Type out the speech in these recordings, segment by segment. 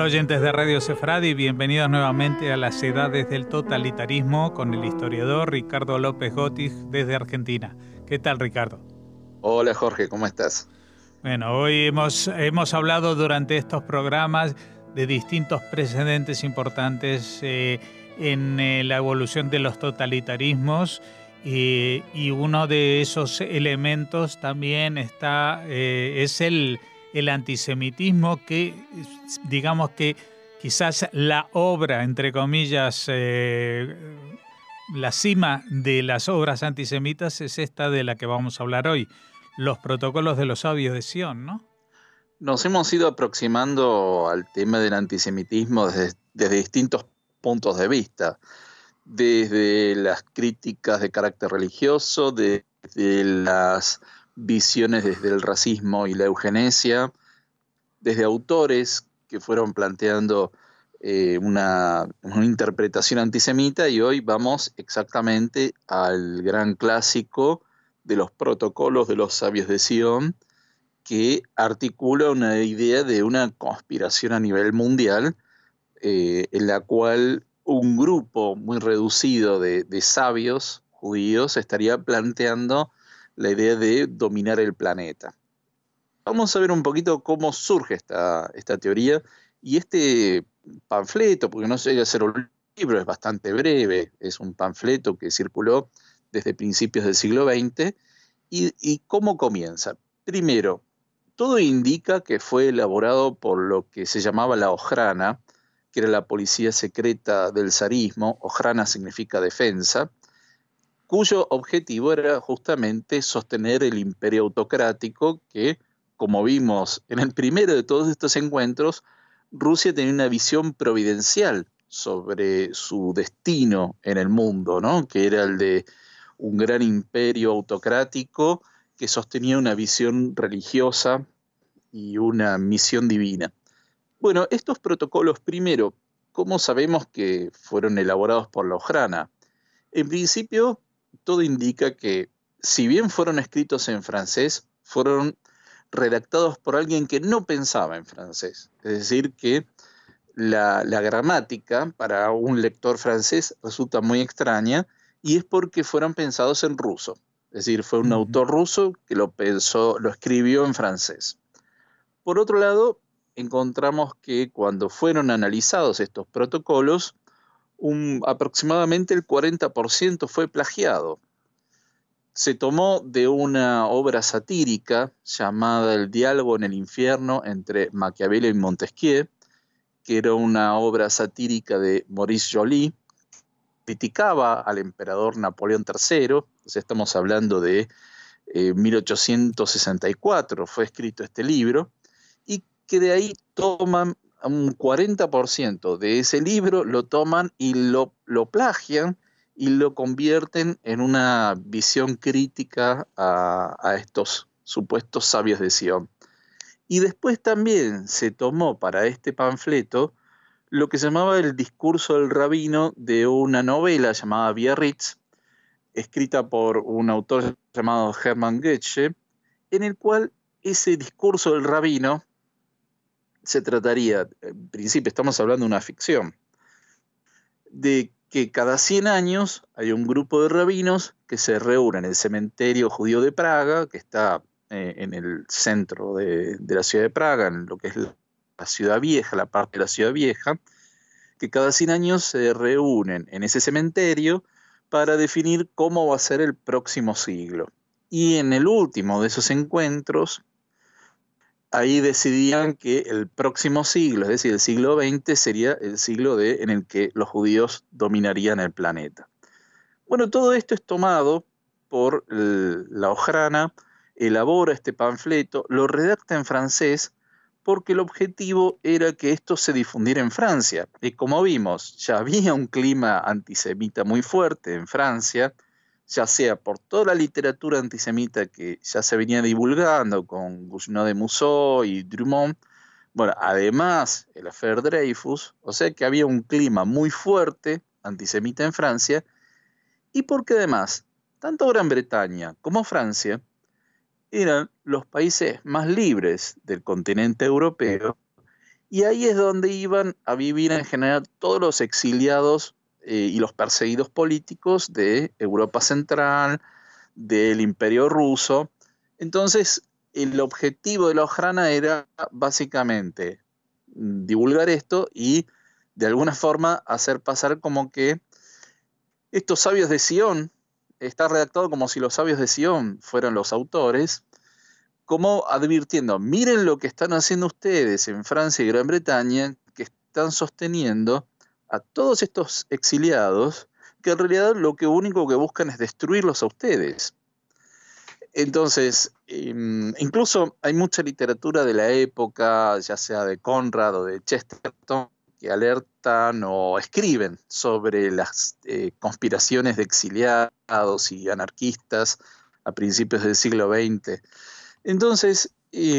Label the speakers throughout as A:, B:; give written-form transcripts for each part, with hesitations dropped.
A: oyentes de Radio Sefradi, bienvenidos nuevamente a las edades del totalitarismo con el historiador Ricardo López Gotis desde Argentina. ¿Qué tal, Ricardo?
B: Hola Jorge, ¿cómo estás?
A: Bueno, hoy hemos hablado durante estos programas de distintos precedentes importantes en la evolución de los totalitarismos y uno de esos elementos también es el antisemitismo, que digamos que quizás la obra, entre comillas, la cima de las obras antisemitas es esta de la que vamos a hablar hoy, los protocolos de los sabios de Sion, ¿no?
B: Nos hemos ido aproximando al tema del antisemitismo desde distintos puntos de vista, desde las críticas de carácter religioso, desde las visiones desde el racismo y la eugenesia, desde autores que fueron planteando una interpretación antisemita, y hoy vamos exactamente al gran clásico de los protocolos de los sabios de Sion, que articula una idea de una conspiración a nivel mundial, en la cual un grupo muy reducido de sabios judíos estaría planteando la idea de dominar el planeta. Vamos a ver un poquito cómo surge esta teoría y este panfleto, porque no llega a ser un libro, es bastante breve, es un panfleto que circuló desde principios del siglo XX. ¿Y cómo comienza? Primero, todo indica que fue elaborado por lo que se llamaba la Ojrana, que era la policía secreta del zarismo. Ojrana significa defensa, cuyo objetivo era justamente sostener el imperio autocrático que, como vimos en el primero de todos estos encuentros, Rusia tenía una visión providencial sobre su destino en el mundo, ¿no? Que era el de un gran imperio autocrático que sostenía una visión religiosa y una misión divina. Bueno, estos protocolos, primero, ¿cómo sabemos que fueron elaborados por la Ojrana? En principio, todo indica que, si bien fueron escritos en francés, fueron redactados por alguien que no pensaba en francés. Es decir, que la gramática para un lector francés resulta muy extraña, y es porque fueron pensados en ruso. Es decir, fue un autor ruso que lo escribió en francés. Por otro lado, encontramos que cuando fueron analizados estos protocolos, aproximadamente el 40% fue plagiado. Se tomó de una obra satírica llamada El diálogo en el infierno entre Maquiavelo y Montesquieu, que era una obra satírica de Maurice Joly, criticaba al emperador Napoleón III. O sea, estamos hablando de 1864, fue escrito este libro, y que de ahí toman un 40% de ese libro, lo toman y lo plagian y lo convierten en una visión crítica a estos supuestos sabios de Sion. Y después también se tomó para este panfleto lo que se llamaba el discurso del rabino, de una novela llamada Biarritz, escrita por un autor llamado Hermann Goethe, en el cual ese discurso del rabino se trataría, en principio estamos hablando de una ficción, de que cada 100 años hay un grupo de rabinos que se reúnen en el cementerio judío de Praga, que está en el centro de la ciudad de Praga, en lo que es la ciudad vieja, la parte de la ciudad vieja, que cada 100 años se reúnen en ese cementerio para definir cómo va a ser el próximo siglo. Y en el último de esos encuentros, ahí decidían que el próximo siglo, es decir, el siglo XX, sería el siglo en el que los judíos dominarían el planeta. Bueno, todo esto es tomado por la Ojrana, elabora este panfleto, lo redacta en francés, porque el objetivo era que esto se difundiera en Francia. Y como vimos, ya había un clima antisemita muy fuerte en Francia, ya sea por toda la literatura antisemita que ya se venía divulgando con Gounod de Museau y Drummond. Bueno, además el affaire Dreyfus, o sea que había un clima muy fuerte antisemita en Francia, y porque además tanto Gran Bretaña como Francia eran los países más libres del continente europeo, Y ahí es donde iban a vivir en general todos los exiliados y los perseguidos políticos de Europa Central, del Imperio Ruso. Entonces, el objetivo de la Ojrana era básicamente divulgar esto y de alguna forma hacer pasar como que estos sabios de Sion, está redactado como si los sabios de Sion fueran los autores, como advirtiendo, miren lo que están haciendo ustedes en Francia y Gran Bretaña, que están sosteniendo a todos estos exiliados, que en realidad lo que único que buscan es destruirlos a ustedes. Entonces, incluso hay mucha literatura de la época, ya sea de Conrad o de Chesterton, que alertan o escriben sobre las conspiraciones de exiliados y anarquistas a principios del siglo XX. Entonces,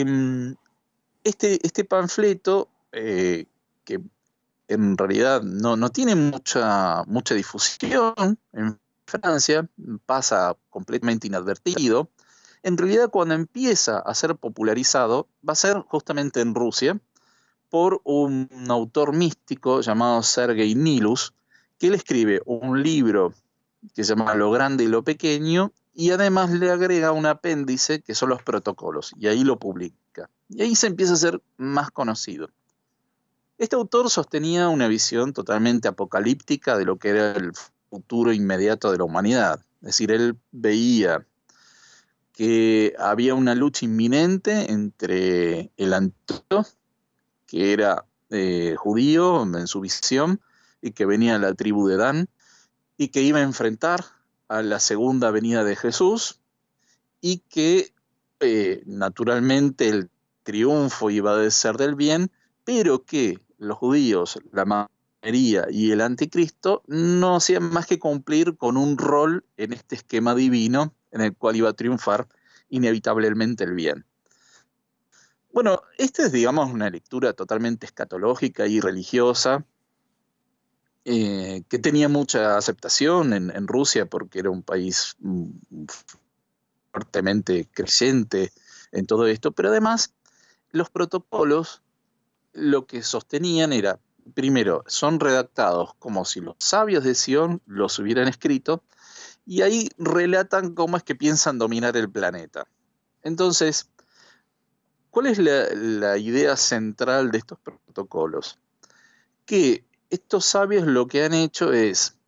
B: este panfleto, que en realidad no tiene mucha difusión en Francia, pasa completamente inadvertido. En realidad, cuando empieza a ser popularizado, va a ser justamente en Rusia, por un autor místico llamado Sergei Nilus, que él escribe un libro que se llama Lo Grande y lo Pequeño, y además le agrega un apéndice que son los protocolos, y ahí lo publica. Y ahí se empieza a ser más conocido. Este autor sostenía una visión totalmente apocalíptica de lo que era el futuro inmediato de la humanidad. Es decir, él veía que había una lucha inminente entre el anticristo, que era judío en su visión, y que venía de la tribu de Dan, y que iba a enfrentar a la segunda venida de Jesús, y que naturalmente el triunfo iba a ser del bien, pero que los judíos, la mayoría y el anticristo no hacían más que cumplir con un rol en este esquema divino en el cual iba a triunfar inevitablemente el bien. Bueno, esta es, digamos, una lectura totalmente escatológica y religiosa, que tenía mucha aceptación en Rusia porque era un país fuertemente creyente en todo esto, pero además los protocolos lo que sostenían era, primero, son redactados como si los sabios de Sion los hubieran escrito, y ahí relatan cómo es que piensan dominar el planeta. Entonces, ¿cuál es la idea central de estos protocolos? Que estos sabios lo que han hecho es,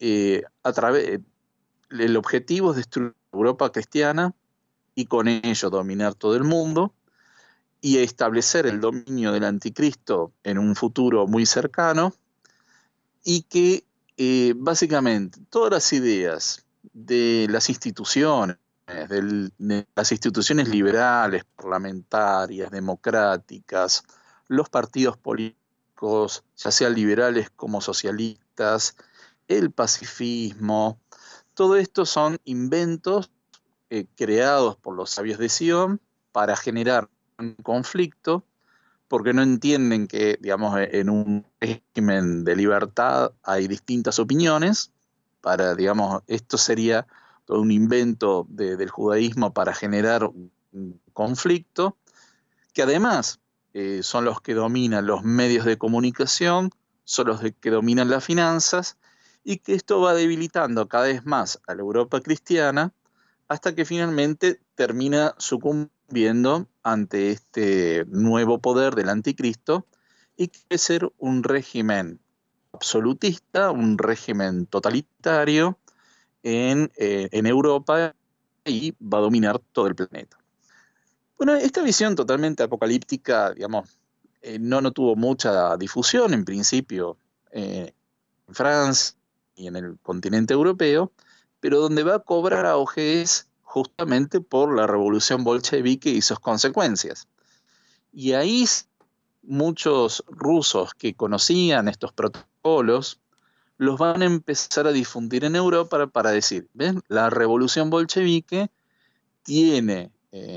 B: el objetivo es destruir Europa cristiana y con ello dominar todo el mundo y establecer el dominio del anticristo en un futuro muy cercano, y que básicamente todas las ideas de las instituciones, de las instituciones liberales, parlamentarias, democráticas, los partidos políticos, ya sean liberales como socialistas, el pacifismo, todo esto son inventos creados por los sabios de Sion para generar un conflicto, porque no entienden que, digamos, en un régimen de libertad hay distintas opiniones. Digamos, esto sería todo un invento del judaísmo para generar un conflicto, que además son los que dominan los medios de comunicación, son los que dominan las finanzas, y que esto va debilitando cada vez más a la Europa cristiana, hasta que finalmente termina sucumbiendo ante este nuevo poder del anticristo, y quiere ser un régimen absolutista, un régimen totalitario en Europa, y va a dominar todo el planeta. Bueno, esta visión totalmente apocalíptica, digamos, no tuvo mucha difusión en principio en Francia y en el continente europeo, pero donde va a cobrar auge es justamente por la revolución bolchevique y sus consecuencias. Y ahí muchos rusos que conocían estos protocolos los van a empezar a difundir en Europa para decir, ¿ven? La revolución bolchevique tiene,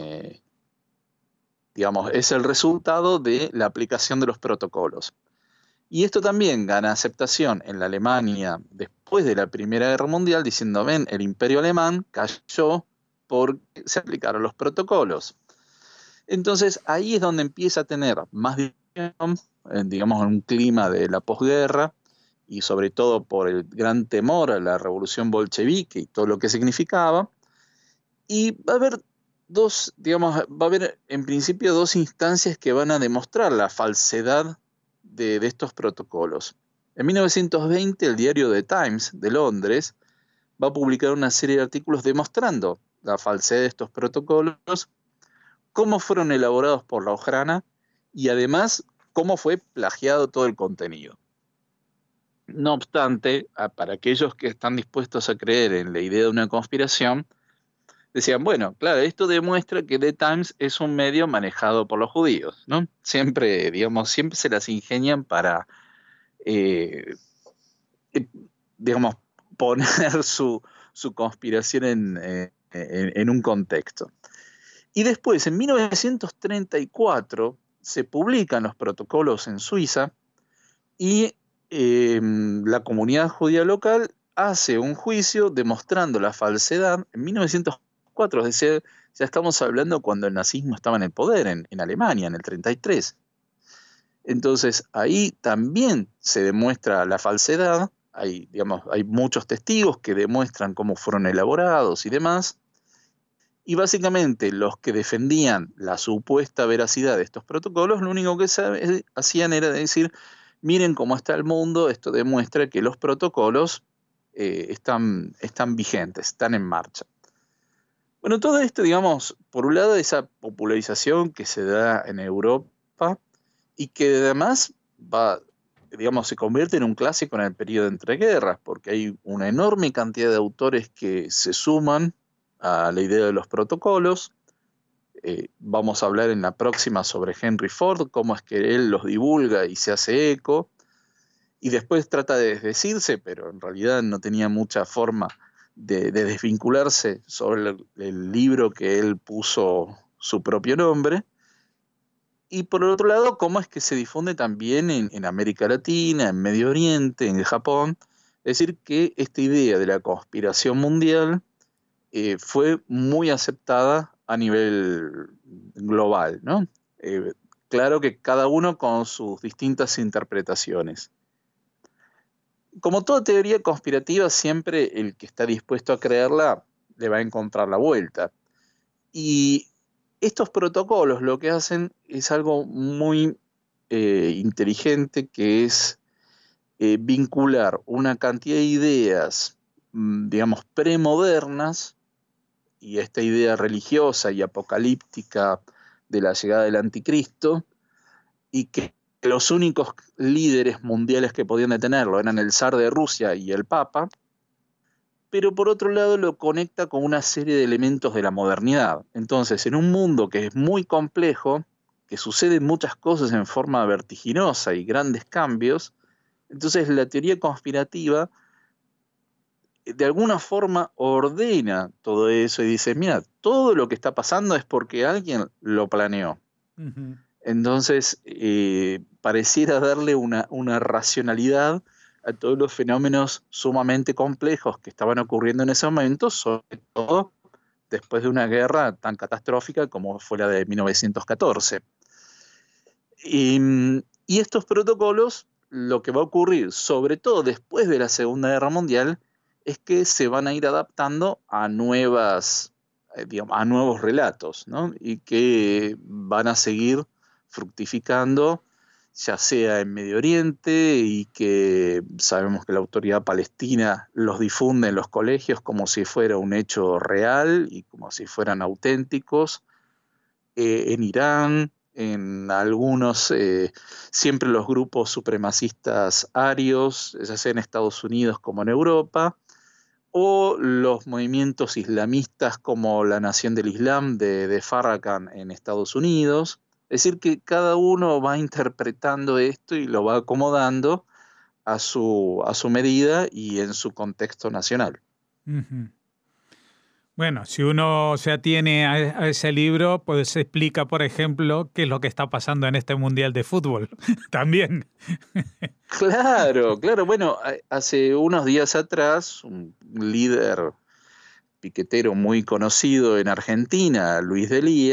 B: digamos, es el resultado de la aplicación de los protocolos. Y esto también gana aceptación en la Alemania después de la Primera Guerra Mundial, diciendo, ven, el Imperio Alemán cayó porque se aplicaron los protocolos. Entonces ahí es donde empieza a tener más difusión digamos, en un clima de la posguerra, y sobre todo por el gran temor a la revolución bolchevique y todo lo que significaba. Y va a haber en principio dos instancias que van a demostrar la falsedad de estos protocolos. En 1920, el diario The Times de Londres va a publicar una serie de artículos demostrando la falsedad de estos protocolos, cómo fueron elaborados por la Ojrana y además cómo fue plagiado todo el contenido. No obstante, para aquellos que están dispuestos a creer en la idea de una conspiración, decían, bueno, claro, esto demuestra que The Times es un medio manejado por los judíos, ¿no? Siempre se las ingenian para, eh, eh, digamos, poner su conspiración en un contexto. Y después, en 1934, se publican los protocolos en Suiza y la comunidad judía local hace un juicio demostrando la falsedad. En 1904, es decir, ya estamos hablando cuando el nazismo estaba en el poder en Alemania, en el 33. Entonces, ahí también se demuestra la falsedad. Hay muchos testigos que demuestran cómo fueron elaborados y demás. Y básicamente los que defendían la supuesta veracidad de estos protocolos, lo único que hacían era decir, miren cómo está el mundo, esto demuestra que los protocolos están vigentes, están en marcha. Bueno, todo esto, digamos, por un lado, esa popularización que se da en Europa y que además se convierte en un clásico en el periodo de entreguerras, porque hay una enorme cantidad de autores que se suman a la idea de los protocolos. Vamos a hablar en la próxima sobre Henry Ford, cómo es que él los divulga y se hace eco, y después trata de desdecirse, pero en realidad no tenía mucha forma de desvincularse sobre el libro que él puso su propio nombre. Y por el otro lado, cómo es que se difunde también en América Latina, en Medio Oriente, en Japón. Es decir, que esta idea de la conspiración mundial fue muy aceptada a nivel global, ¿no? Claro que cada uno con sus distintas interpretaciones. Como toda teoría conspirativa, siempre el que está dispuesto a creerla le va a encontrar la vuelta. Y estos protocolos lo que hacen es algo muy inteligente, que es vincular una cantidad de ideas, digamos, premodernas, y esta idea religiosa y apocalíptica de la llegada del anticristo, y que los únicos líderes mundiales que podían detenerlo eran el zar de Rusia y el papa, pero por otro lado lo conecta con una serie de elementos de la modernidad. Entonces, en un mundo que es muy complejo, que suceden muchas cosas en forma vertiginosa y grandes cambios, entonces la teoría conspirativa de alguna forma ordena todo eso y dice, mira, todo lo que está pasando es porque alguien lo planeó. Uh-huh. Entonces, pareciera darle una racionalidad a todos los fenómenos sumamente complejos que estaban ocurriendo en ese momento, sobre todo después de una guerra tan catastrófica como fue la de 1914. Y estos protocolos, lo que va a ocurrir, sobre todo después de la Segunda Guerra Mundial, es que se van a ir adaptando a nuevos relatos, ¿no? Y que van a seguir fructificando, ya sea en Medio Oriente, y que sabemos que la autoridad palestina los difunde en los colegios como si fuera un hecho real y como si fueran auténticos, en Irán, en algunos, siempre los grupos supremacistas arios, ya sea en Estados Unidos como en Europa, o los movimientos islamistas como la Nación del Islam de Farrakhan en Estados Unidos. Es decir, que cada uno va interpretando esto y lo va acomodando a su medida y en su contexto nacional.
A: Uh-huh. Bueno, si uno se atiene a ese libro, pues se explica, por ejemplo, qué es lo que está pasando en este Mundial de Fútbol también.
B: Claro. Bueno, hace unos días atrás, un líder piquetero muy conocido en Argentina, Luis Delía,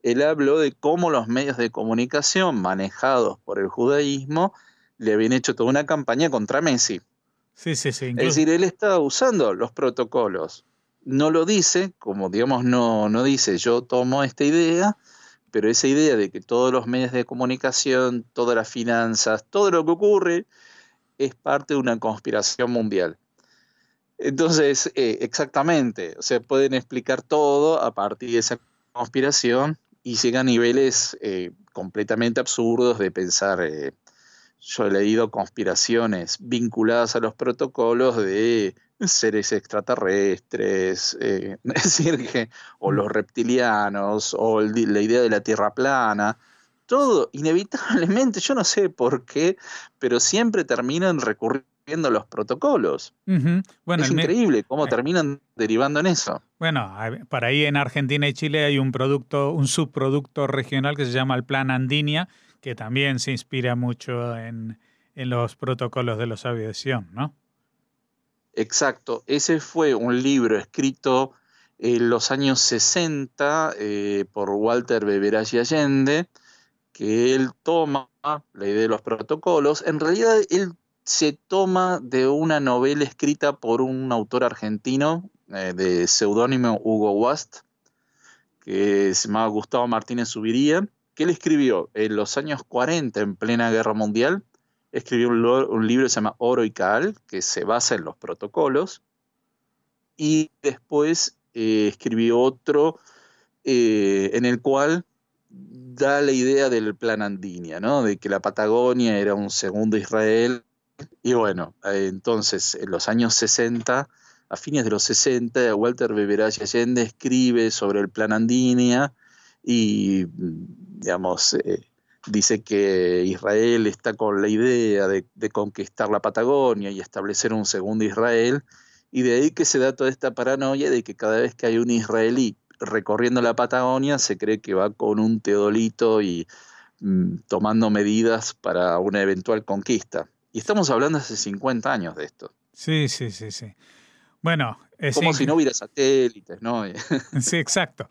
B: él habló de cómo los medios de comunicación manejados por el judaísmo le habían hecho toda una campaña contra Messi.
A: Sí,
B: Es decir, él estaba usando los protocolos. No lo dice, como digamos, no dice yo tomo esta idea, pero esa idea de que todos los medios de comunicación, todas las finanzas, todo lo que ocurre es parte de una conspiración mundial. Entonces, exactamente, o sea, pueden explicar todo a partir de esa conspiración y llega a niveles completamente absurdos de pensar. Yo he leído conspiraciones vinculadas a los protocolos de seres extraterrestres, es decir, o los reptilianos, o la idea de la Tierra plana. Todo, inevitablemente, yo no sé por qué, pero siempre terminan recurriendo a los protocolos.
A: Bueno,
B: es increíble cómo terminan derivando en eso.
A: Bueno, para ahí en Argentina y Chile hay un subproducto regional que se llama el Plan Andinia, que también se inspira mucho en los protocolos de los aviación, ¿no?
B: Exacto, ese fue un libro escrito en los años 60 por Walter Beberaggi Allende, que él toma la idea de los protocolos. En realidad él se toma de una novela escrita por un autor argentino de seudónimo Hugo Wast, que se llamaba Gustavo Martínez Zubiría, que él escribió en los años 40, en plena Guerra Mundial. Escribió un libro que se llama Oro y Caal, que se basa en los protocolos, y después escribió otro en el cual da la idea del Plan Andinia, ¿no? De que la Patagonia era un segundo Israel. Y bueno, entonces en los años 60, a fines de los 60, Walter Beberaggi Allende escribe sobre el Plan Andinia y, digamos, dice que Israel está con la idea de conquistar la Patagonia y establecer un segundo Israel, y de ahí que se da toda esta paranoia de que cada vez que hay un israelí recorriendo la Patagonia se cree que va con un teodolito y tomando medidas para una eventual conquista. Y estamos hablando hace 50 años de esto.
A: Sí. Bueno,
B: como si no hubiera satélites, ¿no?
A: Sí, exacto.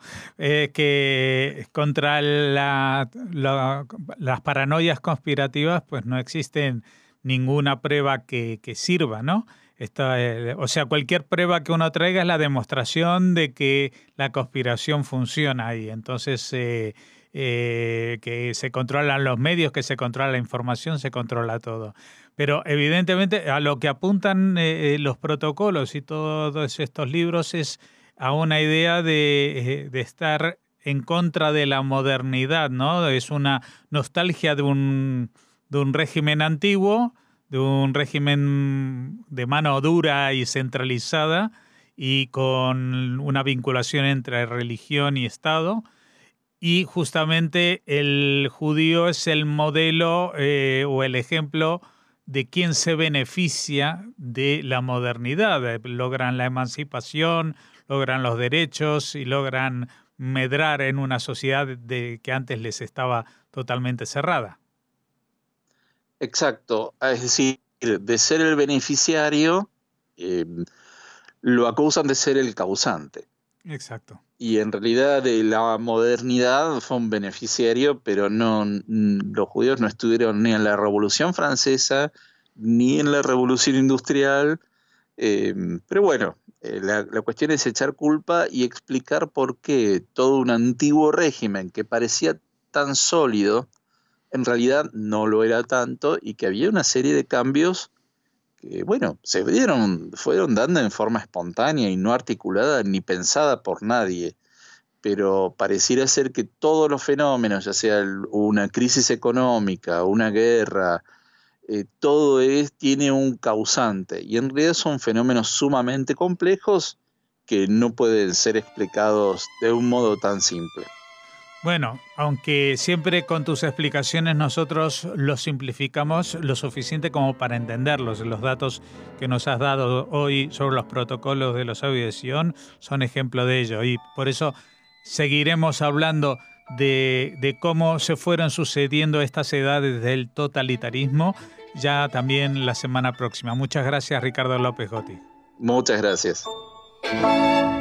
A: Que contra las paranoias conspirativas, pues no existe ninguna prueba que sirva, ¿no? O sea, cualquier prueba que uno traiga es la demostración de que la conspiración funciona ahí. Entonces, que se controlan los medios, que se controla la información, se controla todo. Pero evidentemente a lo que apuntan los protocolos y todos estos libros es a una idea de estar en contra de la modernidad, ¿no? Es una nostalgia de un régimen antiguo, de un régimen de mano dura y centralizada y con una vinculación entre religión y Estado. Y justamente el judío es el modelo o el ejemplo de quien se beneficia de la modernidad. Logran la emancipación, logran los derechos y logran medrar en una sociedad que antes les estaba totalmente cerrada.
B: Exacto, es decir, de ser el beneficiario, lo acusan de ser el causante.
A: Exacto.
B: Y en realidad de la modernidad fue un beneficiario, pero los judíos no estuvieron ni en la Revolución Francesa, ni en la Revolución Industrial. Pero bueno, la cuestión es echar culpa y explicar por qué todo un antiguo régimen que parecía tan sólido, en realidad no lo era tanto, y que había una serie de cambios que, bueno, fueron dando en forma espontánea y no articulada ni pensada por nadie. Pero pareciera ser que todos los fenómenos, ya sea una crisis económica, una guerra, todo tiene un causante, y en realidad son fenómenos sumamente complejos que no pueden ser explicados de un modo tan simple.
A: Bueno, aunque siempre con tus explicaciones nosotros los simplificamos lo suficiente como para entenderlos. Los datos que nos has dado hoy sobre los protocolos de los aviación son ejemplo de ello, y por eso seguiremos hablando de cómo se fueron sucediendo estas edades del totalitarismo ya también la semana próxima. Muchas gracias, Ricardo López Gotti.
B: Muchas gracias.